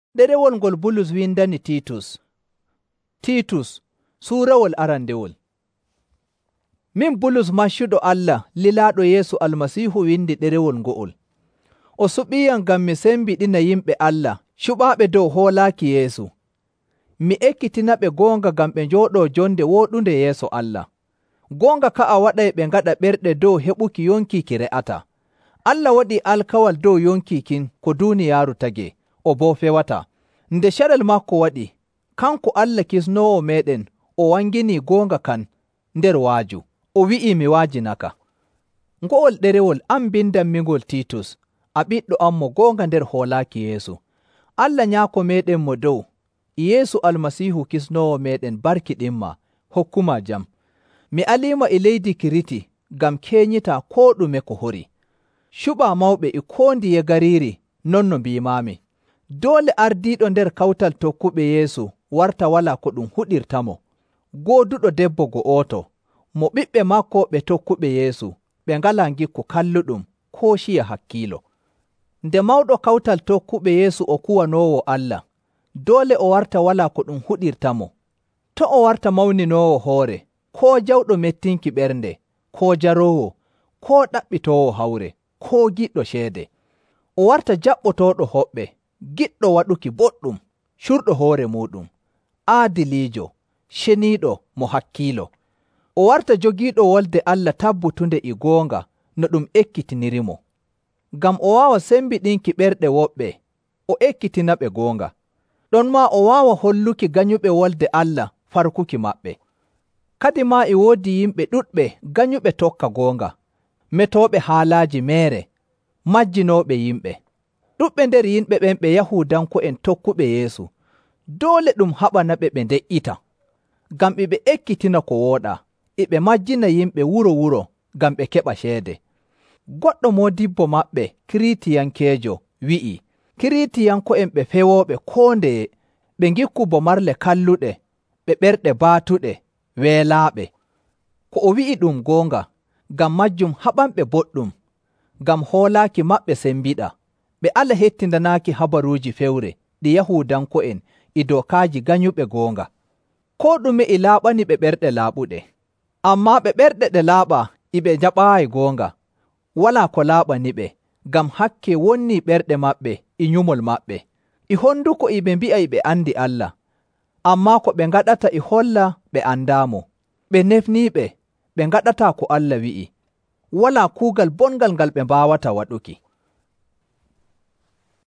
Ɗerewol ngol Bulus windani Titus. Titus, suurawol arandewol. Min Bulus maccuɗo Allah lilaaɗo Yeesu Almasiihu windi ɗerewol ngo'ol. O suɓiyam ngam mi sembiɗina yimɓe Allah cuɓaaɓe dow hoolaaki Yeesu. Mi ekkitinaɓe goonga ngam ɓe njooɗoo jonde wooɗunde yeeso Allah. Goonga ka a waɗay ɓe ngaɗa ɓerɗe dow heɓuki yonki ki re'ata. Allah waɗi alkawal dow yonki kin ko duuniyaaru tagi, o boo fewata. Nde carel makko waɗi, kanko Allah kisnoowo meɗen o wangini goonga kan nder waaju. O wi'i mi waajinaka. Ngo'ol ɗerewol an bindanmigol Titus, a ɓiɗɗo am mo goonga nder hoolaaki Yeesu. Allah nyaako meɗen mo dow, Yeesu Almasiihu kisnoowo meɗen barkiɗinma, hokkuma jam. Mi aliima e leydi Kiriti ngam keenyita koo ɗume ko hori. Cuɓaa mawɓe e koo ndiye gariiri non no mbiimaami. Doole ardiiɗo nder kawtal tokkuɓe Yeesu warta walaa ko ɗum huɗirtamo. Gooduɗo debbo go'oto, mo ɓiɓɓe makko ɓe tokkuɓe Yeesu, ɓe ngalaa ngikku kalluɗum koo ciya hakkiilo. Nde mawɗo kawtal tokkuɓe Yeesu o kuwanoowo Allah, doole o warta walaa ko ɗum huɗirtamo. To o warta mawninoowo hoore, koo jawɗo mettinki ɓernde, koo jaroowo, koo ɗaɓɓitoowo hawre, koo giɗɗo ceede. O warta jaɓɓotooɗo hoɓɓe, giɗɗo waɗuki boɗɗum, curɗo hoore muɗum, aadiliijo, ceniiɗo mo hakkiilo. O warta jogiiɗo wolde Allah tabbutunde e goonga no ɗum ekkitinirimo. Ngam o waawa sembiɗinki ɓerɗe woɓɓe, o ekkitinaɓe goonga. Ɗon maa o waawa holluki ganyuɓe wolde Allah farkuki maɓɓe. Kadi maa e woodi yimɓe ɗuɗɓe ganyuɓe tokka goonga, metooɓe haalaaji meere, majjinooɓe yimɓe. Ɗuɗɓe nder yimɓe ɓen ɓe Yahuudanko'en tokkuɓe Yeesu. Doole ɗum haɓanaɓe ɓe nde'ita, ngam ɓe ekkitina ko wooɗaa, ɓe majjina yimɓe wuro-wuro ngam ɓe keɓa ceede. Goɗɗo moodibbo maɓɓe Kiritiyankeejo wi'i, Kiritiyanko'en ɓe fewooɓe koo ndeye, ɓe ngikku bo marle kalluɗe, ɓe ɓerɗe baatuɗe, weelaaɓe. Ko o wi'i ɗum goonga, ngam majjum haɓanɓe boɗɗum, ngam hoolaaki maɓɓe sembiɗa, ɓe ala hettindanaaki habaruuji fewre ɗi Yahuudanko'en e dokaaji ganyuɓe goonga. Koo ɗume e laaɓani ɓe ɓerɗe laaɓuɗe, ammaa ɓe ɓerɗe ɗe laaɓa ɓe jaɓaayi goonga, walaa ko laaɓani ɓe, ngam hakke wonnii ɓerɗe maɓɓe e nyumol maɓɓe. E honduko ɓe mbi'a ɓe andi Allah, ammaa ko ɓe ngaɗata e holla ɓe andaamo. Ɓe nefniiɓe, ɓe ngaɗataa ko Allah wi'i. Walaa kuugal bongal ngal ɓe mbaawata waɗuki.